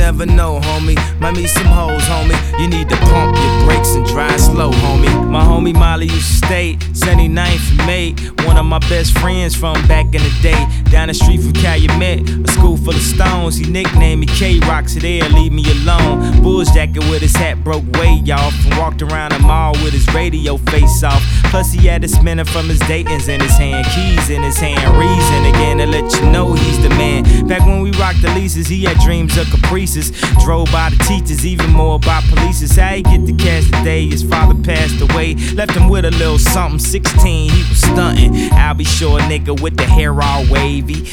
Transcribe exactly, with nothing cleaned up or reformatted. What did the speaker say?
never know, homie. Might meet some hoes, homie. You need to pump your brakes and drive slow, homie. My homie Molly used to stay seventy-ninth and May. One of my best friends from back in the day. Down the street from Calumet, a school full of stones. He nicknamed me K-Rock, so there, leave me alone. Bulls jacket with his hat broke way off, and walked around the mall with his radio face off. Plus he had a spinner from his Dayton's in his hand, keys in his hand. Reason again to let you know he's the man. Back when we rocked the leases, he had dreams of caprices. Drove by the teachers, even more by police. How he get the cash today? His father passed away, left him with a little something. Sixteen, he was stunting. I'll be sure, nigga, with the hair all wavy.